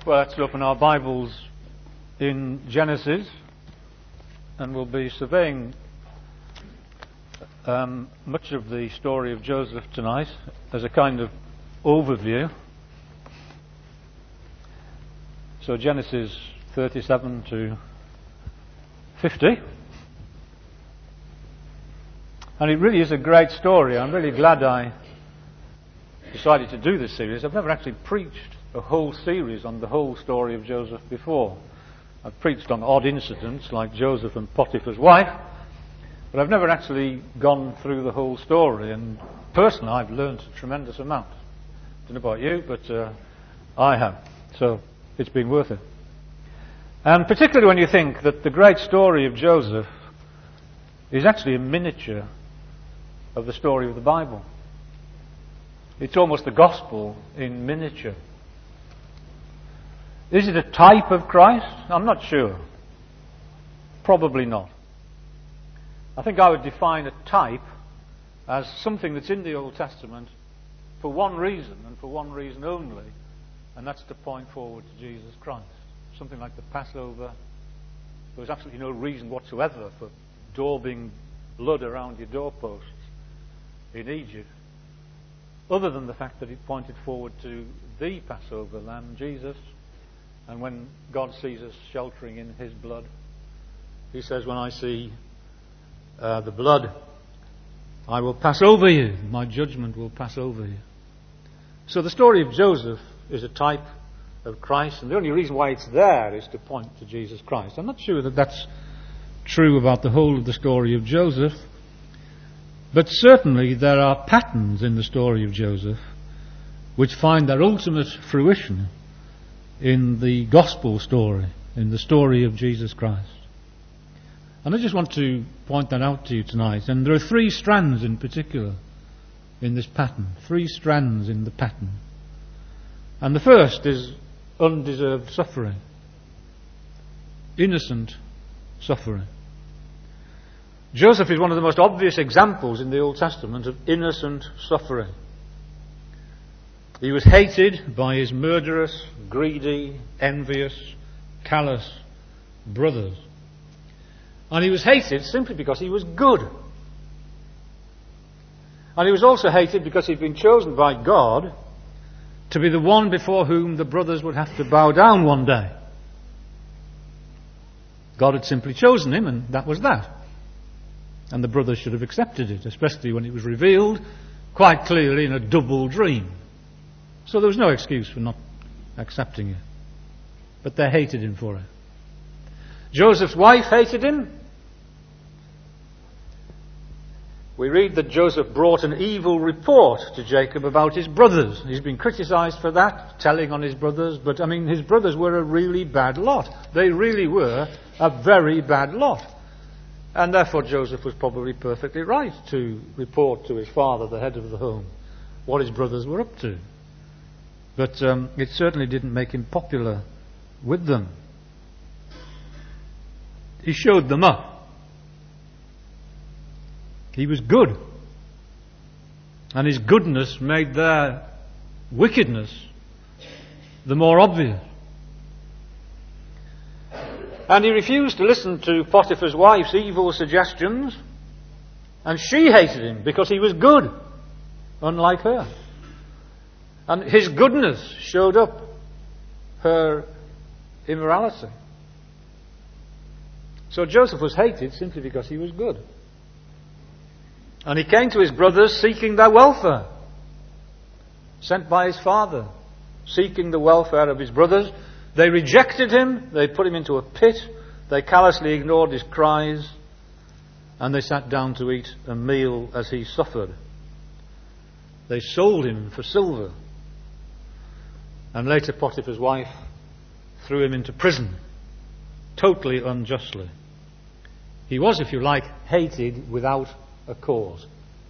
Well, let's open our Bibles in Genesis, and we'll be surveying much of the story of Joseph tonight as a kind of overview. So Genesis 37 to 50. And it really is a great story. I'm really glad I decided to do this series. I've never actually preached a whole series on the whole story of Joseph before. I've preached on odd incidents like Joseph and Potiphar's wife, but I've never actually gone through the whole story, and personally I've learned a tremendous amount. I don't know about you, but I have. So it's been worth it. And particularly when you think that the great story of Joseph is actually a miniature of the story of the Bible. It's almost the gospel in miniature. Is it a type of Christ? I'm not sure. Probably not. I think I would define a type as something that's in the Old Testament for one reason, and for one reason only, and that's to point forward to Jesus Christ. Something like the Passover. There was absolutely no reason whatsoever for daubing blood around your doorposts in Egypt, other than the fact that it pointed forward to the Passover lamb, Jesus. And when God sees us sheltering in His blood, He says, when I see the blood, I will pass over you. My judgment will pass over you. So the story of Joseph is a type of Christ, and the only reason why it's there is to point to Jesus Christ. I'm not sure that that's true about the whole of the story of Joseph, but certainly there are patterns in the story of Joseph which find their ultimate fruition in the gospel story, in the story of Jesus Christ. And I just want to point that out to you tonight. And there are three strands in particular in this pattern. Three strands in the pattern. And the first is undeserved suffering. Innocent suffering. Joseph is one of the most obvious examples in the Old Testament of innocent suffering. He was hated by his murderous, greedy, envious, callous brothers. And he was hated simply because he was good. And he was also hated because he'd been chosen by God to be the one before whom the brothers would have to bow down one day. God had simply chosen him, and that was that. And the brothers should have accepted it, especially when it was revealed quite clearly in a double dream. So there was no excuse for not accepting it. But they hated him for it. Joseph's wife hated him. We read that Joseph brought an evil report to Jacob about his brothers. He's been criticized for that, telling on his brothers. But, his brothers were a really bad lot. They really were a very bad lot. And therefore Joseph was probably perfectly right to report to his father, the head of the home, what his brothers were up to. But it certainly didn't make him popular with them. He showed them up. He was good. And his goodness made their wickedness the more obvious. And he refused to listen to Potiphar's wife's evil suggestions. And she hated him because he was good, unlike her. And his goodness showed up her immorality. So Joseph was hated simply because he was good. And he came to his brothers seeking their welfare. Sent by his father, seeking the welfare of his brothers. They rejected him, they put him into a pit, they callously ignored his cries, and they sat down to eat a meal as he suffered. They sold him for silver. And later Potiphar's wife threw him into prison, totally unjustly. He was, if you like, hated without a cause.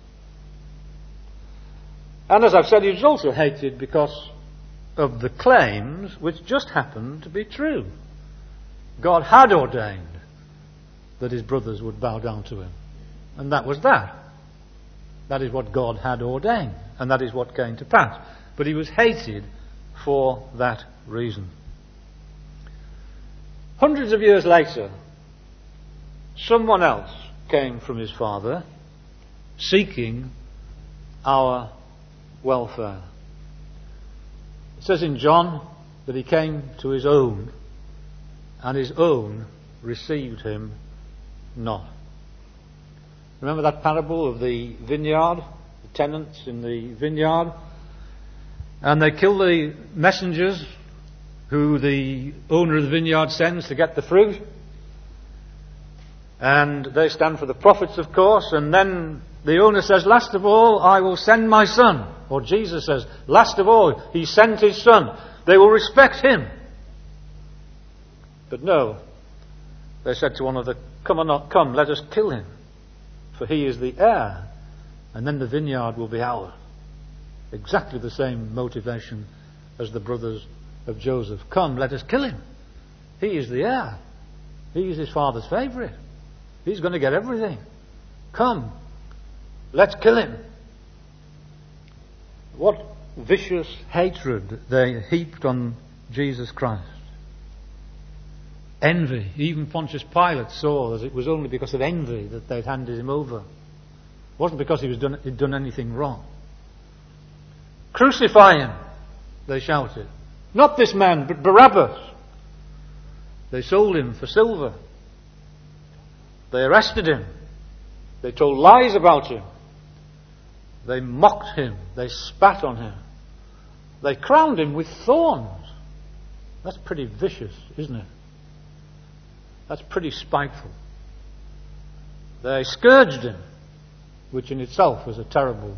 And as I've said, he was also hated because of the claims which just happened to be true. God had ordained that his brothers would bow down to him. And that was that. That is what God had ordained. And that is what came to pass. But he was hated for that reason. Hundreds of years later, someone else came from his father seeking our welfare. It says in John that he came to his own, and his own received him not. Remember that parable of the vineyard, the tenants in the vineyard? And they kill the messengers who the owner of the vineyard sends to get the fruit. And they stand for the profits, of course. And then the owner says, last of all, I will send my son. Or Jesus says, last of all, he sent his son. They will respect him. But no, they said to one another, come, let us kill him, for he is the heir, and then the vineyard will be ours. Exactly the same motivation as the brothers of Joseph. Come, let us kill him. He is the heir. He is his father's favourite. He's going to get everything. Come, let's kill him. What vicious hatred they heaped on Jesus Christ. Envy. Even Pontius Pilate saw that it was only because of envy that they'd handed him over. It wasn't because he'd done anything wrong. Crucify him, they shouted. Not this man, but Barabbas. They sold him for silver. They arrested him. They told lies about him. They mocked him. They spat on him. They crowned him with thorns. That's pretty vicious, isn't it? That's pretty spiteful. They scourged him, which in itself was a terrible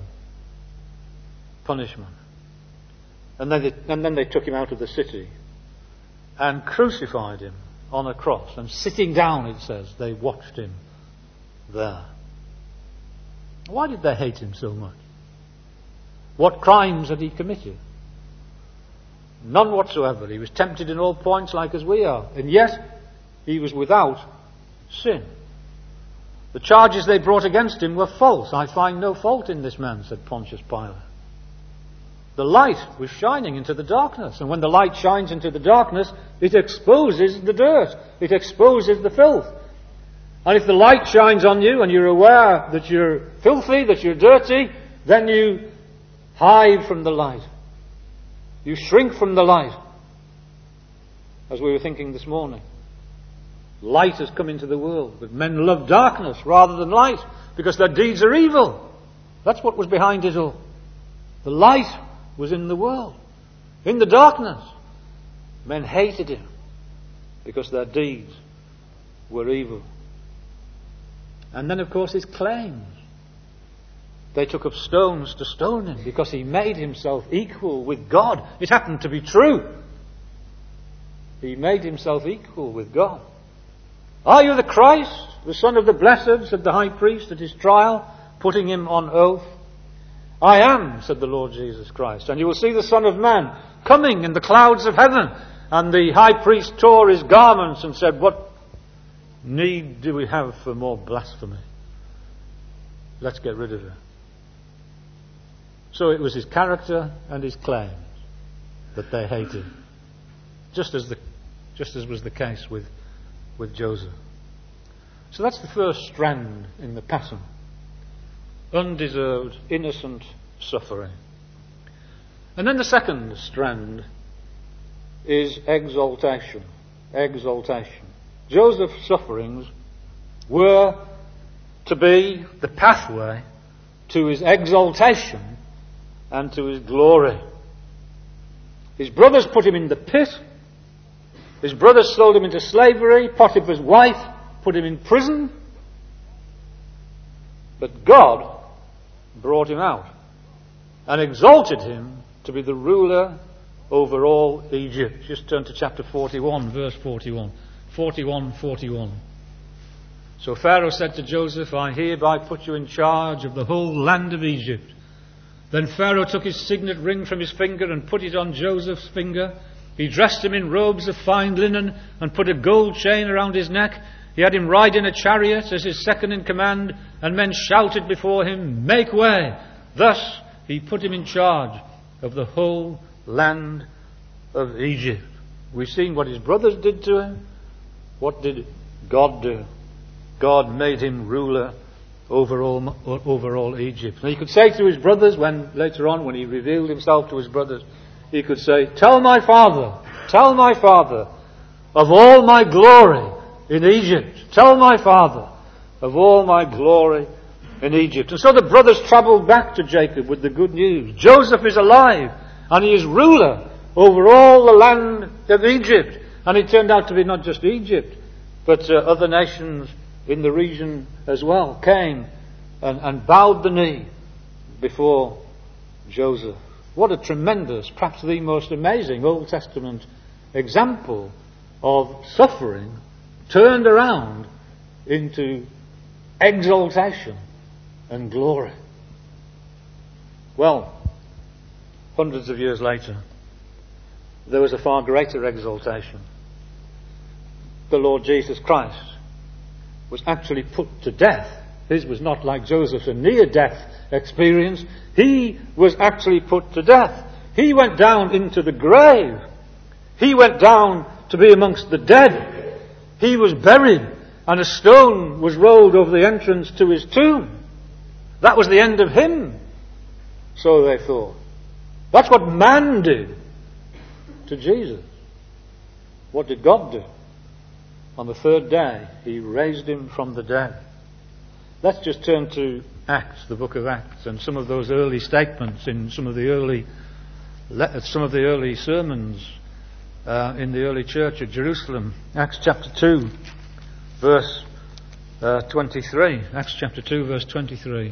punishment. And then they took him out of the city and crucified him on a cross. And sitting down, it says, they watched him there. Why did they hate him so much? What crimes had he committed? None whatsoever. He was tempted in all points like as we are. And yet, he was without sin. The charges they brought against him were false. I find no fault in this man, said Pontius Pilate. The light was shining into the darkness. And when the light shines into the darkness, it exposes the dirt. It exposes the filth. And if the light shines on you and you're aware that you're filthy, that you're dirty, then you hide from the light. You shrink from the light. As we were thinking this morning. Light has come into the world, but men love darkness rather than light because their deeds are evil. That's what was behind it all. The light was in the world. In the darkness, men hated him because their deeds were evil. And then, of course, his claims. They took up stones to stone him because he made himself equal with God. It happened to be true. He made himself equal with God. Are you the Christ, the Son of the Blessed, said the high priest at his trial, putting him on oath. I am, said the Lord Jesus Christ, and you will see the Son of Man coming in the clouds of heaven. And the high priest tore his garments and said, what need do we have for more blasphemy? Let's get rid of it. So it was his character and his claims that they hated. Just as was the case with Joseph. So that's the first strand in the pattern. Undeserved, innocent suffering. And then the second strand is exaltation. Exaltation. Joseph's sufferings were to be the pathway to his exaltation and to his glory. His brothers put him in the pit. His brothers sold him into slavery. Potiphar's wife put him in prison. But God brought him out and exalted him to be the ruler over all Egypt. Just turn to chapter 41, verse 41. 41:41. So Pharaoh said to Joseph, I hereby put you in charge of the whole land of Egypt. Then Pharaoh took his signet ring from his finger and put it on Joseph's finger. He dressed him in robes of fine linen and put a gold chain around his neck. He had him ride in a chariot as his second in command, and men shouted before him, make way! Thus he put him in charge of the whole land of Egypt. We've seen what his brothers did to him. What did God do? God made him ruler over all Egypt. And he could say to his brothers, later on when he revealed himself to his brothers, he could say, tell my father of all my glory in Egypt. Tell my father of all my glory in Egypt. And so the brothers travelled back to Jacob with the good news. Joseph is alive and he is ruler over all the land of Egypt. And it turned out to be not just Egypt, but other nations in the region as well came and bowed the knee before Joseph. What a tremendous, perhaps the most amazing Old Testament example of suffering turned around into exaltation and glory. Well, hundreds of years later, there was a far greater exaltation. The Lord Jesus Christ was actually put to death. His was not like Joseph's a near-death experience. He was actually put to death. He went down into the grave. He went down to be amongst the dead. He was buried, and a stone was rolled over the entrance to his tomb. That was the end of him, so they thought. That's what man did to Jesus. What did God do? On the third day, he raised him from the dead. Let's just turn to Acts, the book of Acts, and some of those early statements in some of the early sermons in the early church at Jerusalem. Acts chapter 2, verse 23. Acts chapter 2, verse 23.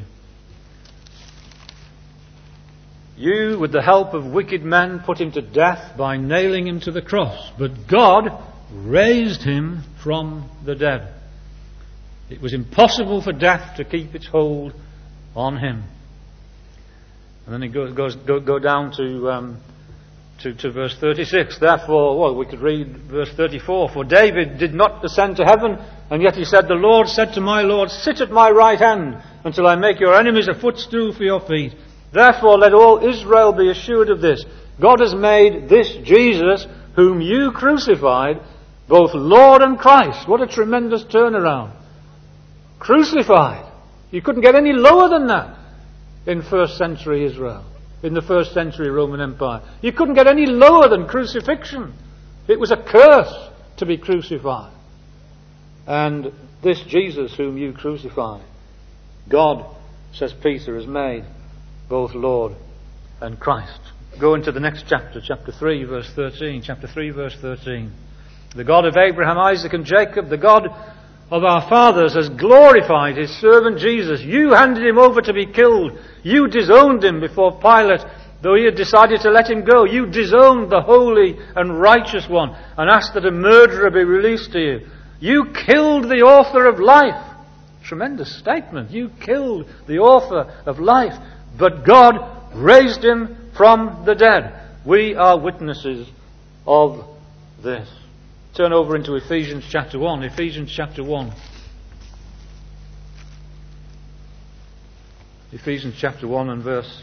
You, with the help of wicked men, put him to death by nailing him to the cross, but God raised him from the dead. It was impossible for death to keep its hold on him. And then it go down to verse 36. Therefore, we could read verse 34. For David did not ascend to heaven, and yet he said, the Lord said to my Lord, sit at my right hand until I make your enemies a footstool for your feet. Therefore, let all Israel be assured of this. God has made this Jesus, whom you crucified, both Lord and Christ. What a tremendous turnaround. Crucified. You couldn't get any lower than that in first century Israel, in the first century Roman Empire. You couldn't get any lower than crucifixion. It was a curse to be crucified. And this Jesus whom you crucified, God, says Peter, has made both Lord and Christ. Go into the next chapter, chapter 3, verse 13. Chapter 3, verse 13. The God of Abraham, Isaac and Jacob, the God of our fathers, has glorified his servant Jesus. You handed him over to be killed. You disowned him before Pilate, though he had decided to let him go. You disowned the holy and righteous one and asked that a murderer be released to you. You killed the author of life. Tremendous statement. You killed the author of life, but God raised him from the dead. We are witnesses of this. Turn over into Ephesians chapter 1. Ephesians chapter 1. Ephesians chapter 1 and verse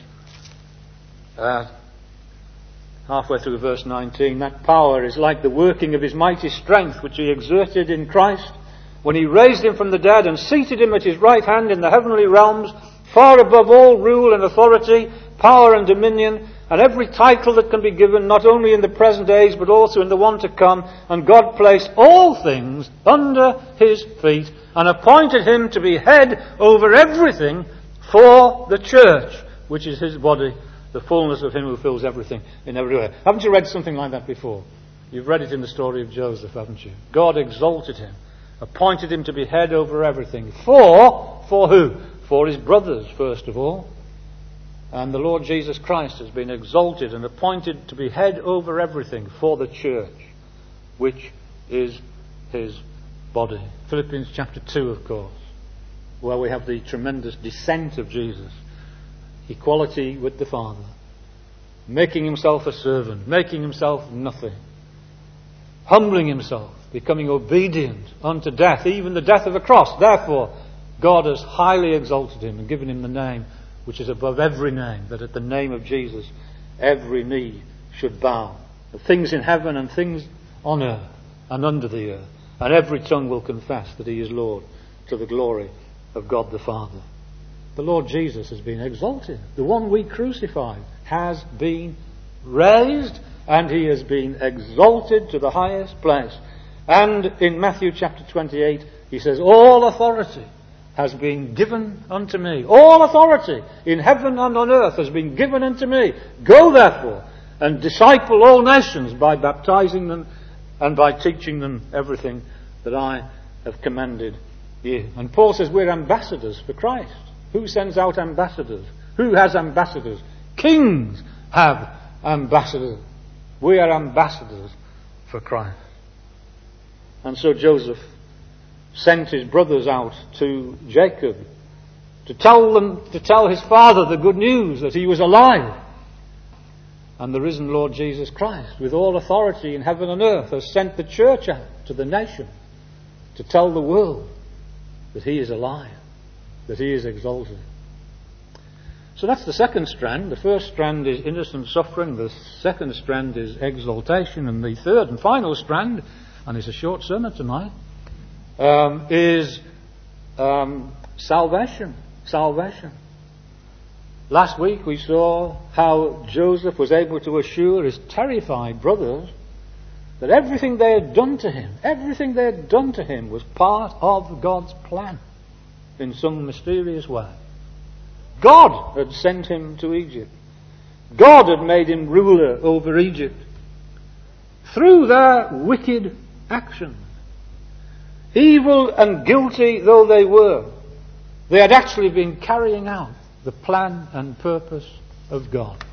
halfway through verse 19. That power is like the working of his mighty strength, which he exerted in Christ when he raised him from the dead and seated him at his right hand in the heavenly realms, far above all rule and authority, power and dominion, and every title that can be given, not only in the present age, but also in the one to come. And God placed all things under his feet, and appointed him to be head over everything for the church, which is his body, the fullness of him who fills everything in every way. Haven't you read something like that before? You've read it in the story of Joseph, haven't you? God exalted him, appointed him to be head over everything. For who? For his brothers, first of all. And the Lord Jesus Christ has been exalted and appointed to be head over everything for the church, which is his body. Philippians chapter 2, of course, where we have the tremendous descent of Jesus. Equality with the Father. Making himself a servant. Making himself nothing. Humbling himself. Becoming obedient unto death, even the death of a cross. Therefore, God has highly exalted him and given him the name which is above every name, that at the name of Jesus every knee should bow. The things in heaven and things on earth and under the earth, and every tongue will confess that he is Lord, to the glory of God the Father. The Lord Jesus has been exalted. The one we crucified has been raised, and he has been exalted to the highest place. And in Matthew chapter 28, he says, all authority has been given unto me. All authority in heaven and on earth has been given unto me. Go therefore and disciple all nations by baptizing them and by teaching them everything that I have commanded you. And Paul says we're ambassadors for Christ. Who sends out ambassadors? Who has ambassadors? Kings have ambassadors. We are ambassadors for Christ. And so Joseph sent his brothers out to Jacob to tell his father the good news that he was alive. And the risen Lord Jesus Christ, with all authority in heaven and earth, has sent the church out to the nation to tell the world that he is alive, that he is exalted. So that's the second strand. The first strand is innocent suffering. The second strand is exaltation. And the third and final strand, and it's a short sermon tonight, is salvation. Salvation. Last week we saw how Joseph was able to assure his terrified brothers that everything they had done to him was part of God's plan in some mysterious way. God had sent him to Egypt. God had made him ruler over Egypt. Through their wicked actions, evil and guilty though they were, they had actually been carrying out the plan and purpose of God.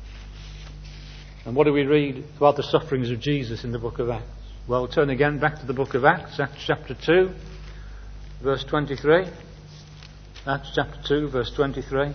And what do we read about the sufferings of Jesus in the book of Acts? Well, turn again back to the book of Acts, Acts chapter 2, verse 23. Acts chapter 2, verse 23.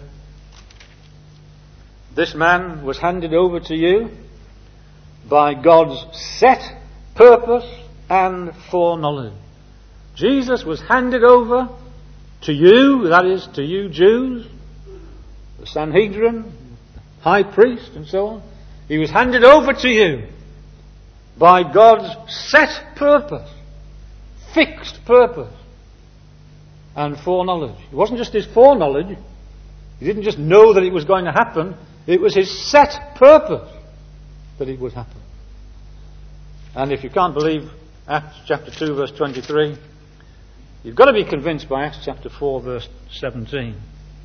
This man was handed over to you by God's set purpose and foreknowledge. Jesus was handed over to you, that is, to you Jews, the Sanhedrin, high priest, and so on. He was handed over to you by God's set purpose, fixed purpose, and foreknowledge. It wasn't just his foreknowledge. He didn't just know that it was going to happen. It was his set purpose that it would happen. And if you can't believe Acts chapter 2, verse 23, you've got to be convinced by Acts chapter 4, verse 27,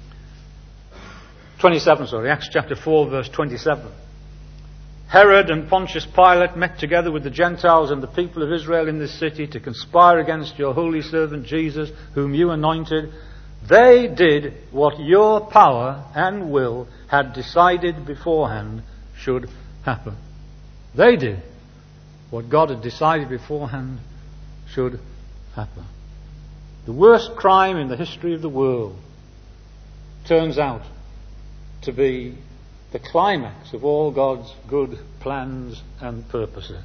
Acts chapter 4, verse 27. Herod and Pontius Pilate met together with the Gentiles and the people of Israel in this city to conspire against your holy servant Jesus, whom you anointed. They did what your power and will had decided beforehand should happen. They did what God had decided beforehand should happen. The worst crime in the history of the world turns out to be the climax of all God's good plans and purposes.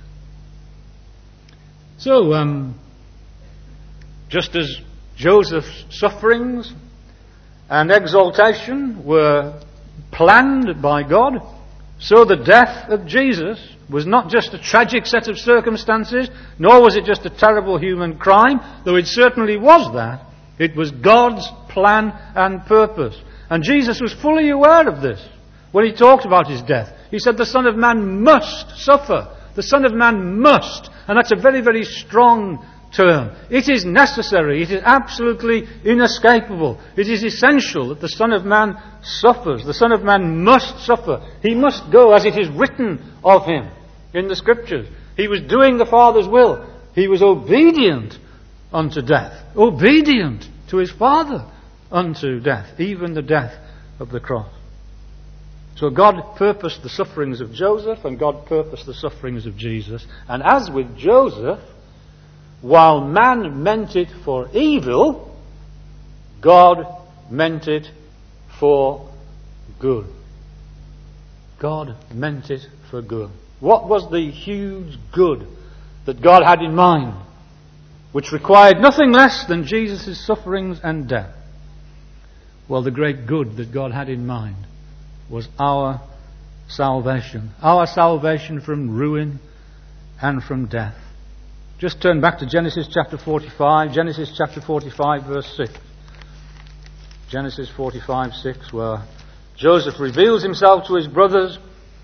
So, just as Joseph's sufferings and exaltation were planned by God, so the death of Jesus was not just a tragic set of circumstances, nor was it just a terrible human crime, though it certainly was that. It was God's plan and purpose. And Jesus was fully aware of this when he talked about his death. He said the Son of Man must suffer. The Son of Man must. And that's a very, very strong term. It is necessary. It is absolutely inescapable. It is essential that the Son of Man suffers. The Son of Man must suffer. He must go as it is written of him in the Scriptures. He was doing the Father's will. He was obedient unto death. Obedient to his Father unto death. Even the death of the cross. So God purposed the sufferings of Joseph and God purposed the sufferings of Jesus. And as with Joseph, while man meant it for evil, God meant it for good. God meant it for good. What was the huge good that God had in mind, which required nothing less than Jesus' sufferings and death? Well, the great good that God had in mind was our salvation. Our salvation from ruin and from death. Just turn back to Genesis chapter 45. Genesis chapter 45, verse 6. Genesis 45, 6, where Joseph reveals himself to his brothers.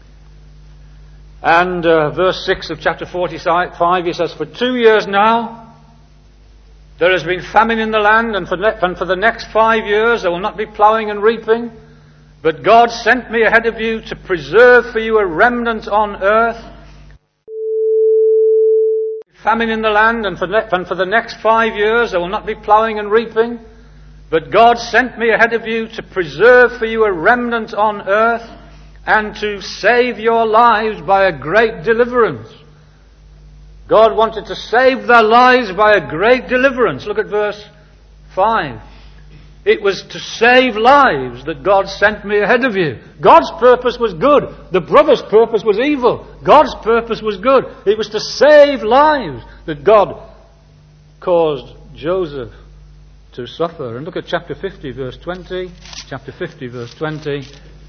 And verse 6 of chapter 45, he says, "For 2 years now, there has been famine in the land, and for the next 5 years there will not be ploughing and reaping. But God sent me ahead of you to preserve for you a remnant on earth." Famine in the land, and for the next 5 years there will not be ploughing and reaping. But God sent me ahead of you to preserve for you a remnant on earth, and to save your lives by a great deliverance. God wanted to save their lives by a great deliverance. Look at verse 5. It was to save lives that God sent me ahead of you. God's purpose was good. The brothers' purpose was evil. God's purpose was good. It was to save lives that God caused Joseph to suffer. And look at chapter 50, verse 20. Chapter 50, verse 20.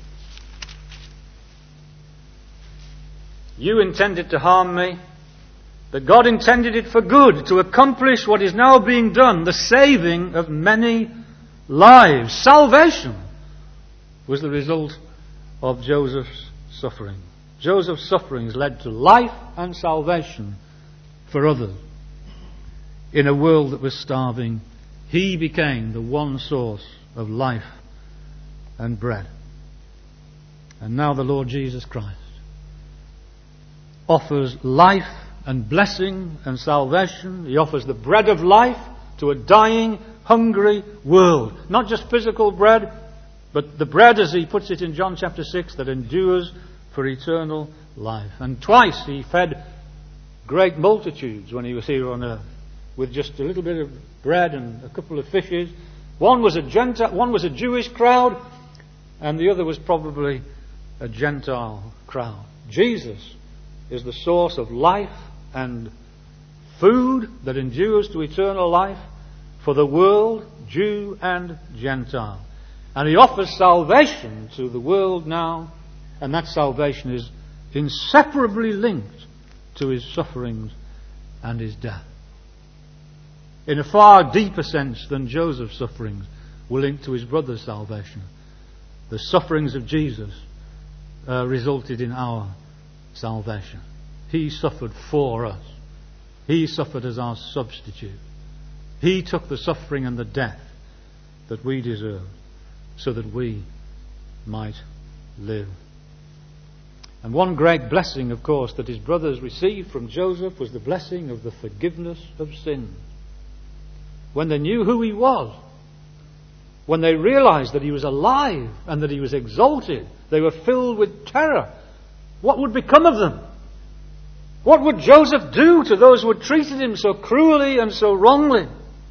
"You intended to harm me, but God intended it for good, to accomplish what is now being done, the saving of many lives." Salvation was the result of Joseph's suffering. Joseph's sufferings led to life and salvation for others. In a world that was starving, he became the one source of life and bread. And now the Lord Jesus Christ offers life and blessing and salvation. He offers the bread of life to a dying, hungry world. Not just physical bread, but the bread, as he puts it in John chapter 6, that endures for eternal life. And twice he fed great multitudes when he was here on earth with just a little bit of bread and a couple of fishes. One was a Jewish crowd, and the other was probably a Gentile crowd. Jesus is the source of life and food that endures to eternal life for the world, Jew and Gentile. And he offers salvation to the world now, and that salvation is inseparably linked to his sufferings and his death. In a far deeper sense than Joseph's sufferings were linked to his brother's salvation. The sufferings of Jesus resulted in our salvation. He suffered for us. He suffered as our substitute. He took the suffering and the death that we deserved so that we might live. And one great blessing, of course, that his brothers received from Joseph was the blessing of the forgiveness of sins. When they knew who he was, when they realized that he was alive and that he was exalted, they were filled with terror. What would become of them? What would Joseph do to those who had treated him so cruelly and so wrongly?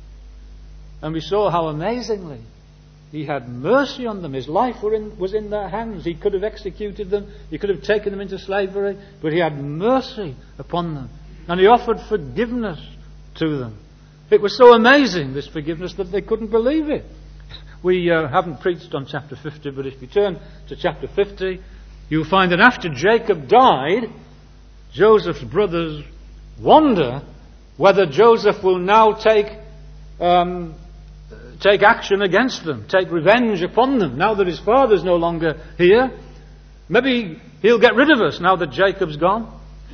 And we saw how amazingly he had mercy on them. His life was in their hands. He could have executed them. He could have taken them into slavery. But he had mercy upon them. And he offered forgiveness to them. It was so amazing, this forgiveness, that they couldn't believe it. We haven't preached on chapter 50, but if you turn to chapter 50, you'll find that after Jacob died, Joseph's brothers wonder whether Joseph will now take action against them, take revenge upon them, now that his father's no longer here. Maybe he'll get rid of us now that Jacob's gone.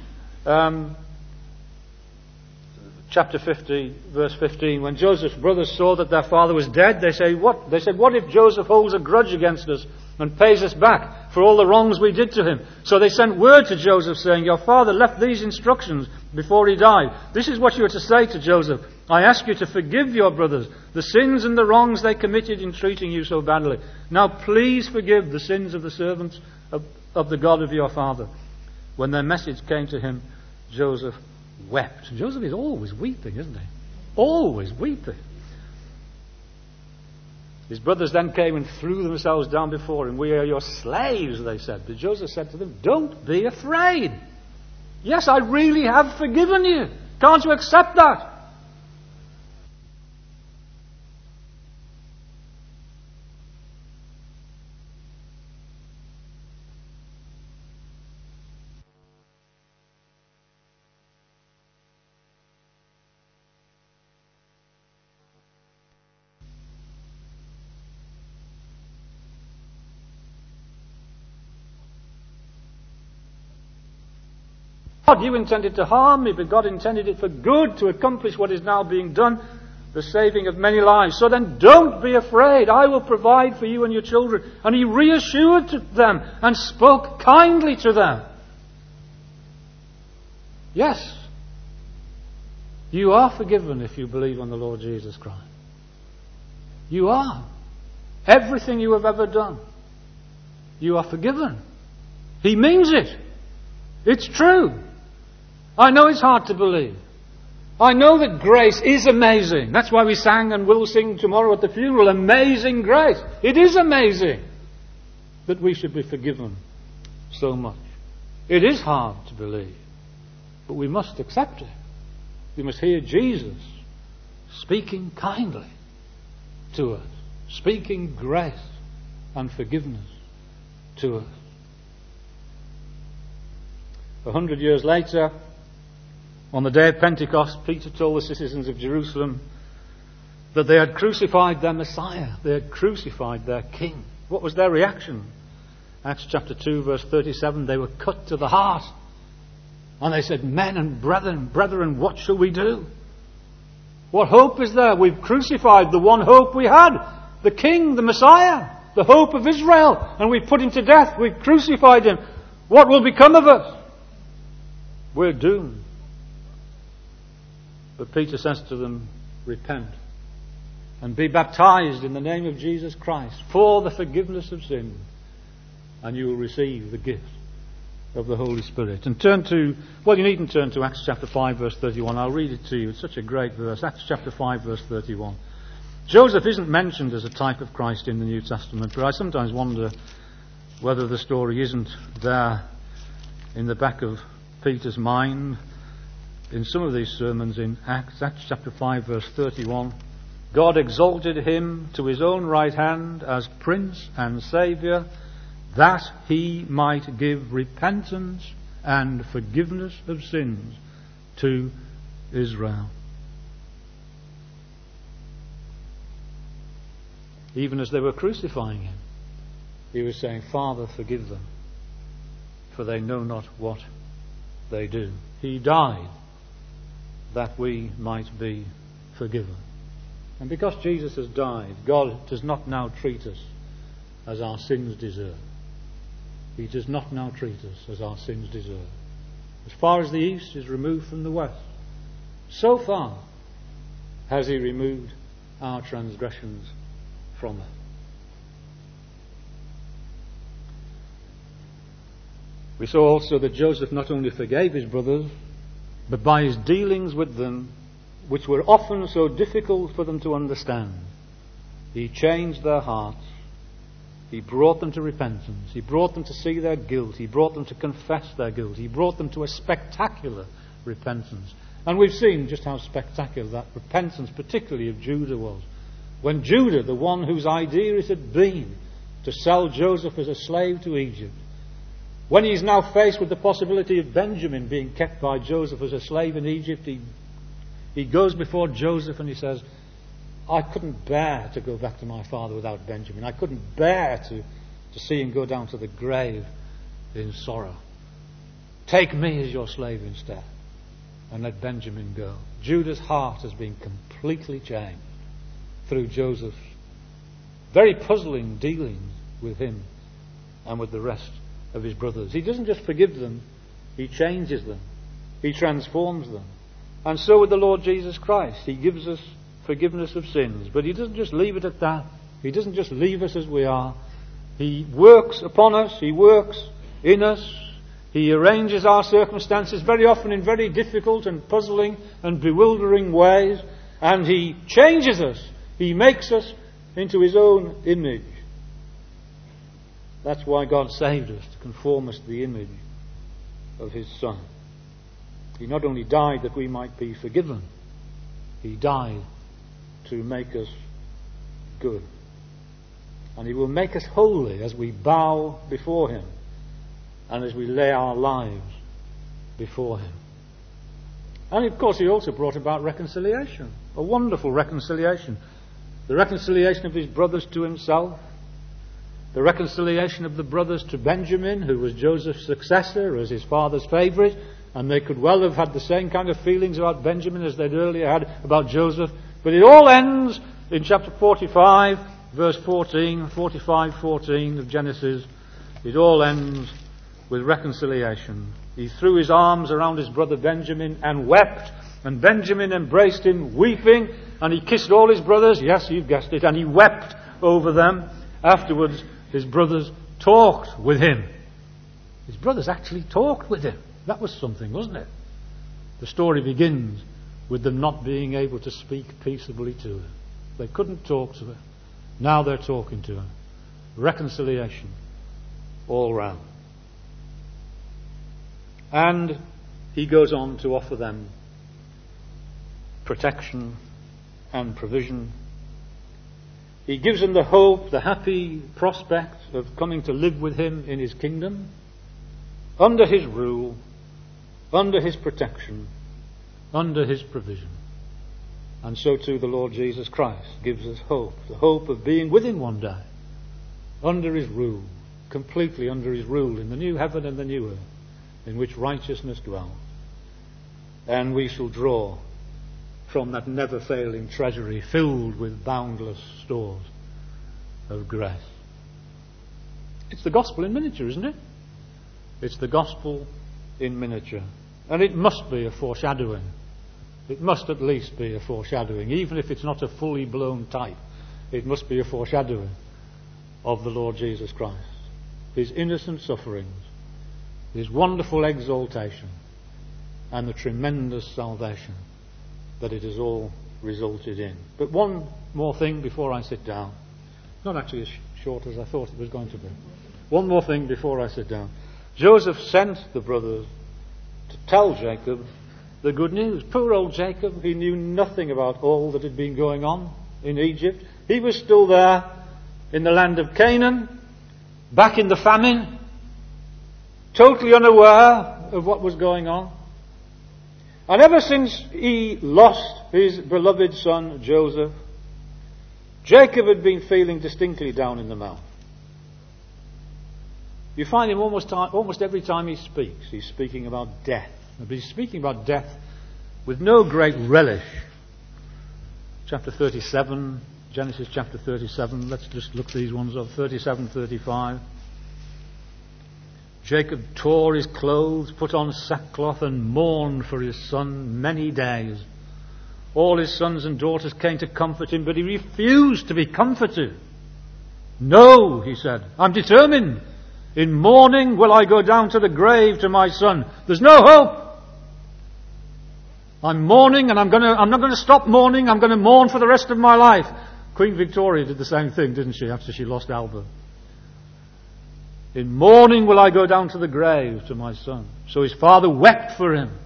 Chapter 50, verse 15. When Joseph's brothers saw that their father was dead, they said, what if Joseph holds a grudge against us and pays us back for all the wrongs we did to him? So they sent word to Joseph saying, your father left these instructions before he died. This is what you are to say to Joseph. I ask you to forgive your brothers the sins and the wrongs they committed in treating you so badly. Now please forgive the sins of the servants of the God of your father. When their message came to him, Joseph wept. Joseph is always weeping, isn't he? Always weeping. His brothers then came and threw themselves down before him. We are your slaves, they said. But Joseph said to them, don't be afraid. Yes, I really have forgiven you. Can't you accept that? God, you intended to harm me, but God intended it for good, to accomplish what is now being done, the saving of many lives. So then don't be afraid. I will provide for you and your children. And he reassured them and spoke kindly to them. Yes, you are forgiven if you believe on the Lord Jesus Christ. You are. Everything you have ever done, you are forgiven. He means it. It's true. I know it's hard to believe. I know that grace is amazing. That's why we sang and will sing tomorrow at the funeral, Amazing Grace. It is amazing that we should be forgiven so much. It is hard to believe, but we must accept it. We must hear Jesus speaking kindly to us, speaking grace and forgiveness to us. 100 years later, on the day of Pentecost, Peter told the citizens of Jerusalem that they had crucified their Messiah. They had crucified their King. What was their reaction? Acts chapter 2, verse 37, they were cut to the heart. And they said, men and brethren, what shall we do? What hope is there? We've crucified the one hope we had, the King, the Messiah, the hope of Israel, and we've put him to death. We've crucified him. What will become of us? We're doomed. But Peter says to them, repent and be baptized in the name of Jesus Christ for the forgiveness of sins, and you will receive the gift of the Holy Spirit. And you needn't turn to Acts chapter 5 verse 31. I'll read it to you. It's such a great verse. Acts chapter 5 verse 31. Joseph isn't mentioned as a type of Christ in the New Testament, but I sometimes wonder whether the story isn't there in the back of Peter's mind in some of these sermons in Acts chapter 5 verse 31. God exalted him to his own right hand as Prince and Saviour, that he might give repentance and forgiveness of sins to Israel. Even as they were crucifying him, he was saying, Father, forgive them, for they know not what they do. He died that we might be forgiven. And because Jesus has died, God does not now treat us as our sins deserve. He does not now treat us as our sins deserve. As far as the east is removed from the west, so far has he removed our transgressions from us. We saw also that Joseph not only forgave his brothers, but by his dealings with them, which were often so difficult for them to understand, he changed their hearts. He brought them to repentance. He brought them to see their guilt. He brought them to confess their guilt. He brought them to a spectacular repentance. And we've seen just how spectacular that repentance, particularly of Judah, was. When Judah, the one whose idea it had been to sell Joseph as a slave to Egypt, when he's now faced with the possibility of Benjamin being kept by Joseph as a slave in Egypt, he goes before Joseph and he says, I couldn't bear to go back to my father without Benjamin. I couldn't bear to see him go down to the grave in sorrow. Take me as your slave instead, and let Benjamin go. Judah's heart has been completely changed through Joseph's very puzzling dealings with him and with the rest of his brothers. He doesn't just forgive them, he changes them. He transforms them. And so with the Lord Jesus Christ, he gives us forgiveness of sins. But he doesn't just leave it at that. He doesn't just leave us as we are. He works upon us. He works in us. He arranges our circumstances, very often in very difficult and puzzling and bewildering ways. And he changes us. He makes us into his own image. That's why God saved us, to conform us to the image of his Son. He not only died that we might be forgiven, he died to make us good. And he will make us holy as we bow before him and as we lay our lives before him. And of course he also brought about reconciliation, a wonderful reconciliation. The reconciliation of his brothers to himself, the reconciliation of the brothers to Benjamin, who was Joseph's successor as his father's favourite, and they could well have had the same kind of feelings about Benjamin as they'd earlier had about Joseph. But it all ends in chapter 45, verse 14, 45:14 of Genesis. It all ends with reconciliation. He threw his arms around his brother Benjamin and wept, and Benjamin embraced him weeping, and he kissed all his brothers. Yes, you've guessed it. And he wept over them. Afterwards, his brothers talked with him. His brothers actually talked with him. That was something, wasn't it? The story begins with them not being able to speak peaceably to her. They couldn't talk to her. Now they're talking to her. Reconciliation all round. And he goes on to offer them protection and provision. He gives them the hope, the happy prospect of coming to live with him in his kingdom, under his rule, under his protection, under his provision. And so too the Lord Jesus Christ gives us hope, the hope of being with him one day, under his rule, completely under his rule, in the new heaven and the new earth, in which righteousness dwells. And we shall draw from that never-failing treasury filled with boundless stores of grace. It's the gospel in miniature, isn't it? It's the gospel in miniature. And it must be a foreshadowing. It must at least be a foreshadowing. Even if it's not a fully blown type, it must be a foreshadowing of the Lord Jesus Christ. His innocent sufferings, his wonderful exaltation, and the tremendous salvation that it has all resulted in. But one more thing before I sit down. Not actually as short as I thought it was going to be. One more thing before I sit down. Joseph sent the brothers to tell Jacob the good news. Poor old Jacob, he knew nothing about all that had been going on in Egypt. He was still there in the land of Canaan, back in the famine, totally unaware of what was going on. And ever since he lost his beloved son Joseph, Jacob had been feeling distinctly down in the mouth. You find him almost every time he speaks, he's speaking about death. But he's speaking about death with no great relish. Chapter 37, Genesis chapter 37, let's just look these ones up. 37, 35. Jacob tore his clothes, put on sackcloth, and mourned for his son many days. All his sons and daughters came to comfort him, but he refused to be comforted. No, he said, I'm determined. In mourning will I go down to the grave to my son. There's no hope. I'm mourning, and I'm not going to stop mourning. I'm going to mourn for the rest of my life. Queen Victoria did the same thing, didn't she, after she lost Albert? In mourning will I go down to the grave to my son. So his father wept for him.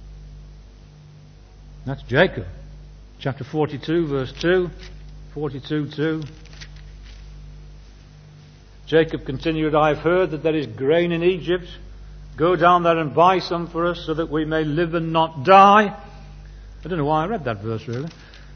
That's Jacob. Chapter 42, verse 2. 42:2. Jacob continued, I have heard that there is grain in Egypt. Go down there and buy some for us so that we may live and not die. I don't know why I read that verse really.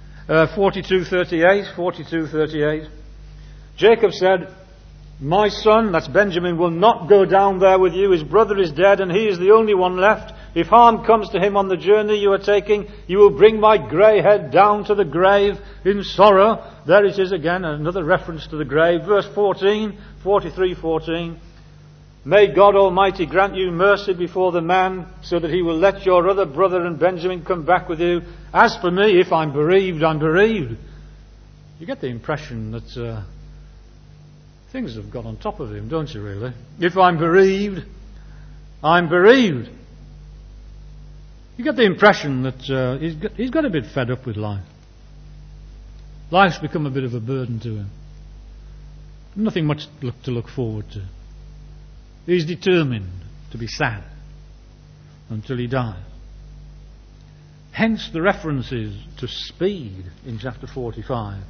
42:38. Jacob said, my son, that's Benjamin, will not go down there with you. His brother is dead and he is the only one left. If harm comes to him on the journey you are taking, you will bring my grey head down to the grave in sorrow. There it is again, another reference to the grave. Verse 14, 43:14. May God Almighty grant you mercy before the man, so that he will let your other brother and Benjamin come back with you. As for me, if I'm bereaved, I'm bereaved. You get the impression that things have got on top of him, don't you really? If I'm bereaved, I'm bereaved. You get the impression that he's got a bit fed up with life. Life's become a bit of a burden to him. Nothing much to look forward to. He's determined to be sad until he dies. Hence the references to speed in chapter 45.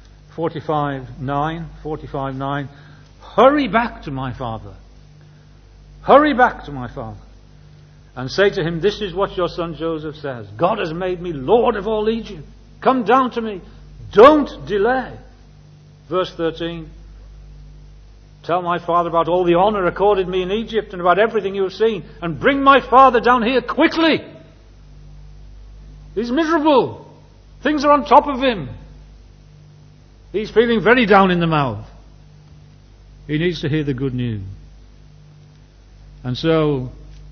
45:9. Hurry back to my father. Hurry back to my father. And say to him, this is what your son Joseph says. God has made me Lord of all Egypt. Come down to me. Don't delay. Verse 13. Tell my father about all the honor accorded me in Egypt and about everything you have seen, and bring my father down here quickly. He's miserable. Things are on top of him. He's feeling very down in the mouth. He needs to hear the good news. And so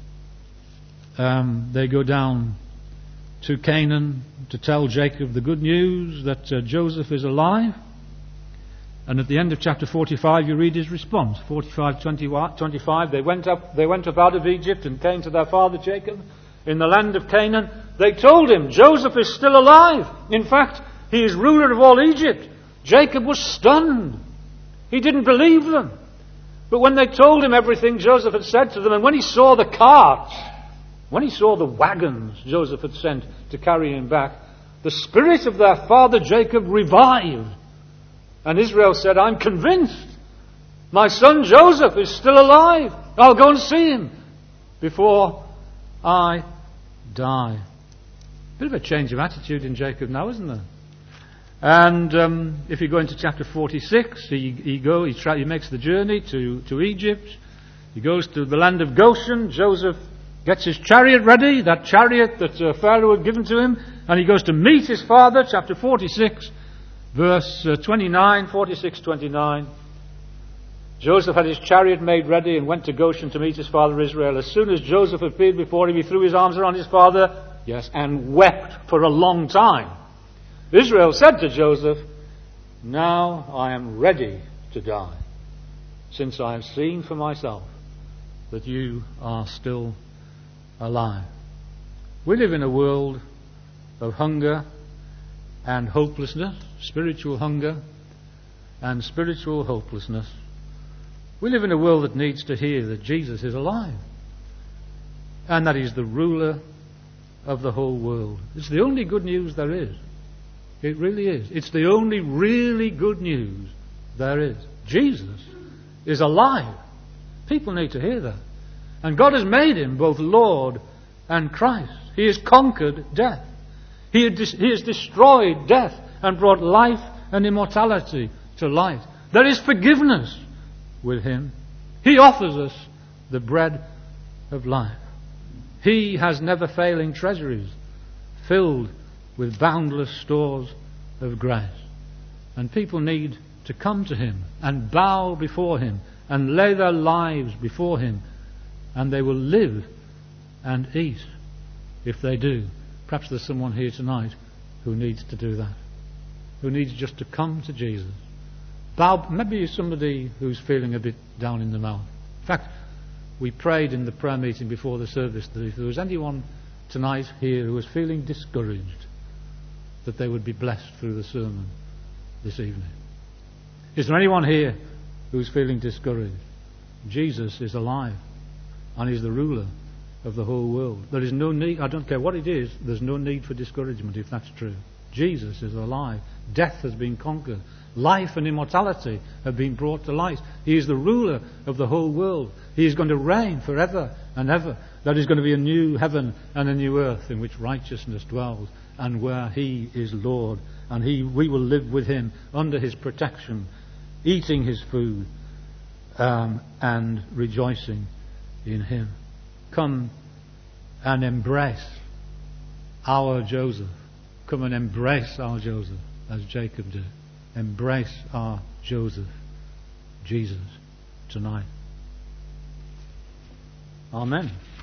they go down to Canaan to tell Jacob the good news that Joseph is alive. And at the end of chapter 45 you read his response. 45:25, they went up out of Egypt and came to their father Jacob in the land of Canaan. They told him, Joseph is still alive. In fact, he is ruler of all Egypt. Jacob was stunned. He didn't believe them. But when they told him everything Joseph had said to them, and when he saw the carts, when he saw the wagons Joseph had sent to carry him back, the spirit of their father Jacob revived. And Israel said, I'm convinced my son Joseph is still alive. I'll go and see him before I die. Bit of a change of attitude in Jacob now, isn't there? And if you go into chapter 46, he makes the journey to Egypt. He goes to the land of Goshen. Joseph gets his chariot ready, that chariot that Pharaoh had given to him, and he goes to meet his father, chapter 46, verse 29, 46:29. Joseph had his chariot made ready and went to Goshen to meet his father Israel. As soon as Joseph appeared before him, he threw his arms around his father, and wept for a long time. Israel said to Joseph, now I am ready to die, since I have seen for myself that you are still alive. We live in a world of hunger and hopelessness, spiritual hunger and spiritual hopelessness. We live in a world that needs to hear that Jesus is alive and that He's the ruler of the whole world. It's the only good news there is. It really is. It's the only really good news there is. Jesus is alive. People need to hear that. And God has made Him both Lord and Christ. He has conquered death. He has destroyed death and brought life and immortality to light. There is forgiveness with Him. He offers us the bread of life. He has never failing treasuries filled with boundless stores of grace. And people need to come to Him and bow before Him and lay their lives before Him, and they will live and eat if they do. Perhaps there's someone here tonight who needs to do that, who needs just to come to Jesus. Bow. Maybe you're somebody who's feeling a bit down in the mouth. In fact, we prayed in the prayer meeting before the service that if there was anyone tonight here who was feeling discouraged, that they would be blessed through the sermon this evening. Is there anyone here who's feeling discouraged? Jesus is alive and He's the ruler of the whole world. There is no need, I don't care what it is, there's no need for discouragement if that's true. Jesus is alive. Death has been conquered. Life and immortality have been brought to light. He is the ruler of the whole world. He is going to reign forever and ever. There is going to be a new heaven and a new earth in which righteousness dwells, and where He is Lord, and we will live with Him under His protection, eating His food and rejoicing in Him. Come and embrace our Joseph. Come and embrace our Joseph as Jacob did. Embrace our Joseph, Jesus, tonight. Amen.